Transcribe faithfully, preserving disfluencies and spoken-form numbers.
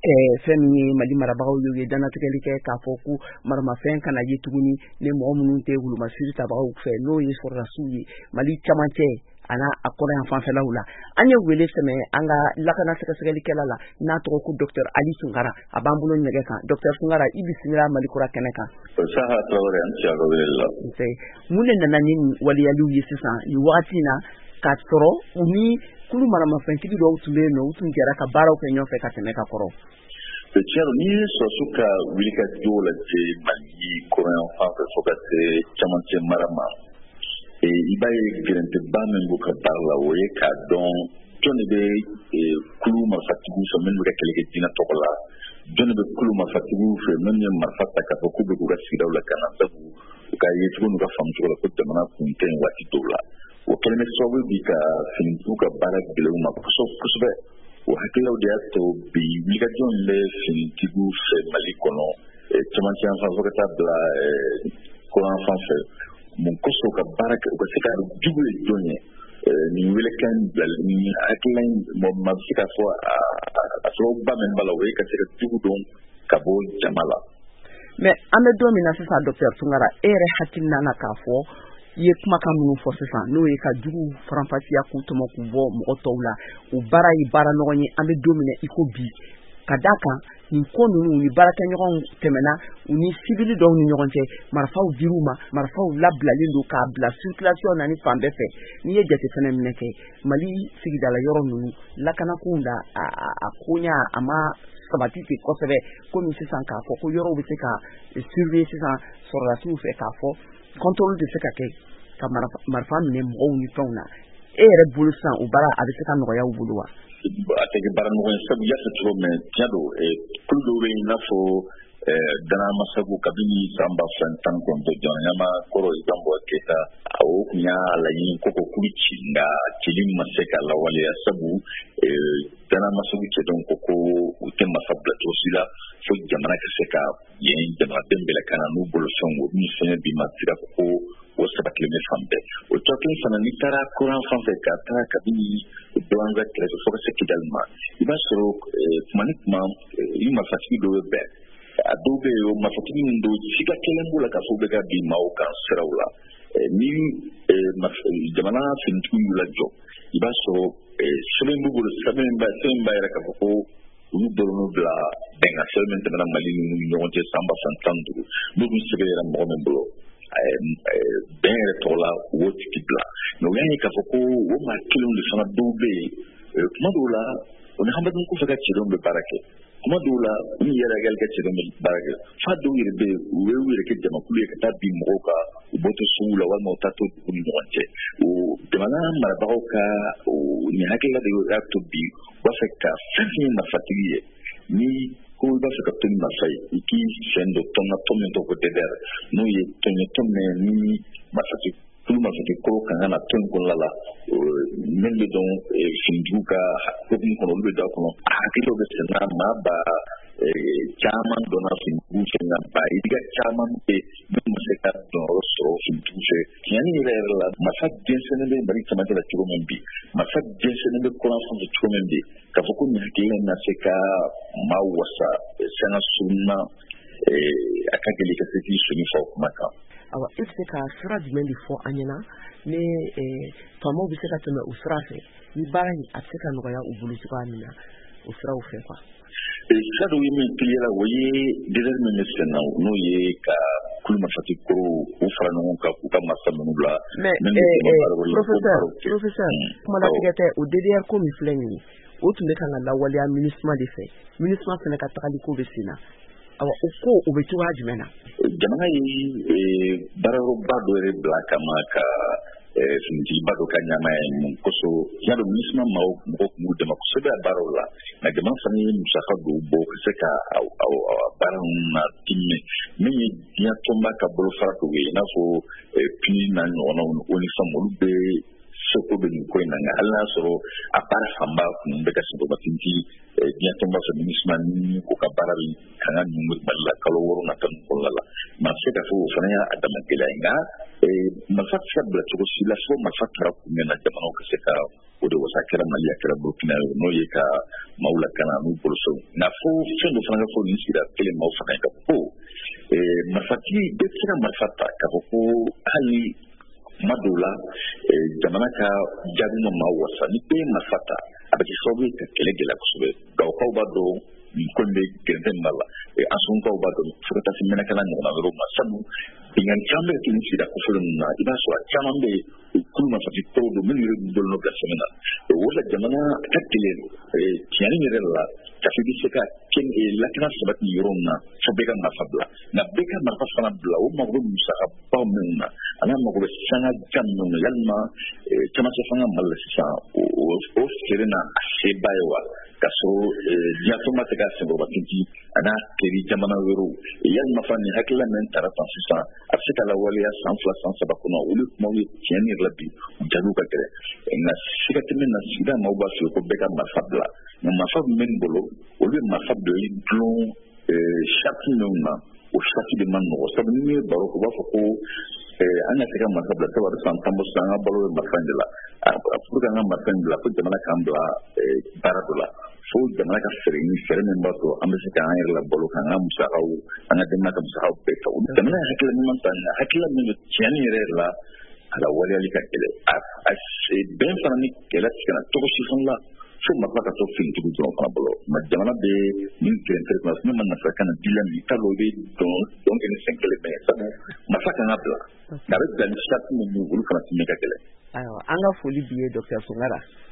fɛn min ye Mali marabagaw ye danatigɛli kɛ k'a fɔ ko maramafɛn kana ye tuguni ni mɔgɔ minnu tɛ wulumasiri tabagaw fɛ n'o ye sɔrɔdasiw ye Mali camancɛ ana a kɔrɔ yan fanfɛlaw la an ye wele sɛmɛ an ka lakana sɛgɛsɛgɛlikɛla la n'a tɔgɔ ko docteur Ali Sunkara a b'an bolo nɛgɛ kan docteur Sunkara i bisimila Mali kura kɛnɛ kan. Saha Traoré an cɛ la. Mun de nana ni waliyaliw ye sisan ni wagati na k'a sɔrɔ u ni kulu maramafɛntigi dɔw tun bɛ yen nɔ u tun jɛra ka baaraw kɛ ɲɔgɔn fɛ ka tɛmɛ ka kɔrɔ. Tiɲɛ ni sɔrɔsu ka wuli ka jɔ lajɛ Mali kɔrɔyan fan fɛ fo ka se camancɛ mara ma i b'a ye gɛrɛntɛba min b'u ka baara la o ye k'a dɔn jɔn de bɛ kulu marifatigiw fɛ minnu bɛ ka kɛlɛ kɛ diinɛ tɔgɔ la jɔn de bɛ kulu marifatigiw fɛ minnu ye marifa ta k'a fɔ k'u bɛ k'u ka sigidaw la ka na sabu u ka ye cogo n'u ka faamu cogo la ko jamana kun tɛ yen waati dɔw la o kɛlen bɛ sababu bi ka finitigiw ka baara gɛlɛnw ma kosɛbɛ o hakililaw de y'a to bi wulikajɔw bɛ finitigiw fɛ Mali kɔnɔ camancɛ yan fan fɛ ka taa bila kɔrɔyan fan fɛ mun kosɔn ka baara kɛ u ka se ka jugu ye jɔn ye nin welekan bilali ni hakilila ma bɛ se ka fɔ a sababuba min b'a la o ye ka se ka jugu dɔn ka bɔ jama la. Mais an bɛ don min na sisan docteur Sunkara e yɛrɛ hakilina na k'a fɔ i ye kumakan minnu fɔ sisan n'o ye ka jugu faranfasiya k'u tɔmɔ k'u bɔ mɔgɔ tɔw la o baara ye baara ɲɔgɔn ye an bɛ don min na i ko bi ka d'a kan nin ko ninnu ni baarakɛɲɔgɔnw tɛmɛna u ni sibili dɔw ni ɲɔgɔn cɛ marifaw dir'u ma marifaw labilalen don k'a bila circulation na ni fan bɛɛ fɛ n'i ye jate fɛnɛ minɛ kɛ Mali sigidala yɔrɔ ninnu lakanakow la a koɲa a ma sabati ten kosɛbɛ komi sisan k'a fɔ ko yɔrɔw bɛ se ka surveiller sisan sɔrɔdasiw fɛ k'a fɔ contrôle tɛ se ka kɛ ka marifa minɛ mɔgɔw ni fɛnw na e yɛrɛ bolo sisan o baara a bɛ se ka nɔgɔya u bolo wa? A tɛ kɛ baara nɔgɔya sabu y'a fɔ cogo min tiɲɛ don kulu dɔw bɛ yen i n'a fɔ danaya masagu kabini san ba fila ni tan ni kɔnɔntɔn jamana ɲɛmaa kɔrɔ Ibrahim Boubacar Keïta o kun y'a laɲini ko ko kulu ci nka cili ma se ka lawaleya sabu danaya masagu cɛ dɔn ko ko u tɛ marifa bila cogo si la fo jamana ka se ka yen jamanaden bɛɛ ka na n'u bolofɛnw o min fɛnɛ bi ma sira ko o sabatilen bɛ fan bɛɛ o tɔ kelen fana n'i taara kuran fan fɛ ka taa kabini Bulanza kɛrɛfɛ fo ka se Kidali ma i b'a sɔrɔ tuma ni tuma i marifatigi dɔw bɛ bɛn a dɔw bɛ yen o marifatigi min don siga kelen b'o la k'a fɔ u bɛ ka bin maaw kan siraw la ni jamana finitigiw y'u lajɔ i b'a sɔrɔ sɛbɛn b'u bolo sɛbɛn b'a yɛrɛ k'a fɔ ko olu dɔrɔn bila bɛnkan sɛbɛn min tɛmɛna Mali ni ɲɔgɔn cɛ san ba fila ni tan ni duuru n'o dun sɛbɛn yɛrɛ mɔgɔ min bolo bɛn yɛrɛ tɔgɔ la u b'o tigi bila mɛ u y'a ye k'a fɔ ko o maa kelenw de fana dɔw bɛ yen kuma dɔw la o ni hamadumu kɔfɛ ka cɛdɔn bɛ baara kɛ kuma dɔw la u ni yɛrɛ yɛrɛ ka cɛdɔn bɛ baara kɛ fa dɔw yɛrɛ bɛ yen u ye u yɛrɛ kɛ jamakulu ye ka taa bin mɔgɔw kan u bɔ to sugu la walima u taa to dugu ni ɲɔgɔn cɛ o jamana marabagaw ka nin hakilila de y'a to bi u b'a fɛ ka fɛn fɛn ye marifatigi ye ni ko i b'a fɛ ka to ni marifa ye i k'i fɛn dɔ tɔn na tɔn min tɔgɔ ko D D R n'o ye tɔn ye tɔn min ni marifatigi kulu marifatigi kɔrɔ kan ka na tɔn in kɔnɔna la min bɛ dɔn finitigiw ka hokumu kɔnɔ olu bɛ don a kɔnɔ a hakiliw bɛ sɛnɛ maa ba caman dɔnna finitigiw fɛ nka ba yirika caman bɛ min ma se ka dɔnyɔrɔ sɔrɔ finitigiw fɛ tiɲɛni yɛrɛ yɛrɛ la marifa denmisɛnnin bɛ Mali camancɛ la cogo min bi marifa denmisɛnnin bɛ kɔrɔn fan fɛ cogo min bi k'a fɔ ko nin hakilina na se ka maa wasa sanga sunna a ka gɛlɛn ka se k'i soni fɔ o kuma kan. Awa e bɛ se ka sira jumɛn de fɔ an ɲɛna ni faamaw bɛ se ka tɛmɛ o sira fɛ ni baara in a bɛ se ka nɔgɔya u bolo cogoya min na o siraw fɛ quoi. Sira dɔw ye min tiliyara o ye D D R min bɛ sen na n'o ye ka kulu marifatigi kɔrɔw u fara ɲɔgɔn kan k'u ka marifa ninnu bila. Mais professeur professeur kuma latigɛ tɛ o D D R ko min filɛ nin ye o tun bɛ kan ka lawaleya MINUSMA de fɛ MINUSMA fana ka tagali ko bɛ sen na awa o ko o bɛ cogoya jumɛn na. Jamana ye baarayɔrɔba dɔ yɛrɛ bila kama ka finitigiba dɔ ka ɲamaya ye mun kosɔn y'a dɔn MINUSMA mɔgɔw tun b'u dɛmɛ kosɛbɛ a baaraw la nka jamana fana ye musaka dɔw bɔ ka se ka baara ninnu na dimine min ye diɲɛ tɔnba ka bolofara dɔw ye i n'a fɔ pini n'a ɲɔgɔnnaw ni o ni fɛn olu bɛ seko bɛ nin ko in na nka hali n'a sɔrɔ a baara fanba kun bɛ ka se dɔgɔtinti diɲɛ tɔnba fɛ MINUSMA ni o ka baara bɛ kan ka nin Mali la kalo wɔɔrɔ na tan ni kɔnɔna la maa se ka fɔ o fana y'a dama gɛlɛya nka marifa tɛ se ka bila cogo si la fo marifa taara kun mɛn na jamanaw ka se ka o o de wasa kɛra Mali a kɛra Burkina n'o ye ka maaw lakana n'u boloso nka fo fɛn dɔ fana ka fɔ nin sira kelen maaw fana ka ko marifatigi bɛɛ tɛ se ka marifa ta k'a fɔ ko hali kuma dɔw la jamana ka jaabi ma maa wasa ni bɛɛ ye marifa ta a bɛ kɛ sababu ye ka kɛlɛ gɛlɛya kosɛbɛ gawokaw b'a dɔn nin ko in bɛ gɛrɛntɛn b'a la ansunkaw b'a dɔn fo ka taa se mɛnɛkɛla ɲɔgɔnna yɔrɔw ma sabu bingan caman bɛ kɛ nin sira kofɔlen ninnu na i b'a sɔrɔ a caman bɛ yen kulu marifatigi tɔw don minnu yɛrɛ bolo n'o bila sɛbɛn na o la jamana ka kelen tiɲɛni yɛrɛ la kafi bɛ se ka lakana sabati yɔrɔ min na fo bɛɛ ka marifa bila nka bɛɛ ka marifa fana bila o mago bɛ musakabaw minnu na a n'a mago bɛ sanga jan minnu na yalima camancɛ fanga Mali la sisan o feere na a seba ye wa ka sɔrɔ diɲɛso ma se ka senkɔrɔba tinti a n'a teri jamana wɛrɛw yalima fana nin hakilila min taara tan sisan a bɛ se ka lawaleya san fila san saba kɔnɔ olu kumaw ye tiɲɛni yɛrɛ la bi jaabiw ka gɛrɛ nka siga tɛ min na sigida maaw b'a fɔ ko bɛɛ ka marifa bila nka marifa min bɛ nin bolo olu ye marifa bilali dulon sati minnu na o sati de man nɔgɔ sabu ni ye baro kɛ u b'a fɔ ko an ka se ka marifa bila sabu a bɛ san tan bɔ sisan an ka balo bɛ marifa in de la pour que an ka marifa in bila fo jamana k'an bila baara dɔ la fo jamana ka fɛɛrɛ ɲini fɛɛrɛ min b'a to an bɛ se k'an yɛrɛ labalo k'an ka musakaw an ka denbaya ka musakaw bɛɛ ta jamana ye hakilila ɲuman ta nka hakilila min don tiɲɛni yɛrɛ la a la waleyali ka gɛlɛn a bɛn fana ni kɛlɛ tigɛra cogo si fana la fo marifa ka to finitigiw dɔrɔn fana bolo nka jamana bɛ nin gɛrɛntɛrɛ kɔnɔ min ma nafa kana dila min t'a dɔn i bɛ dɔn kɛ ni sen kelen bɛɛ sabu marifa kan ka bila nka a bɛ bila ni sati min olu fana tun bɛ ka gɛlɛn. Ayiwa an ka foli b'i ye Dr Sonkara.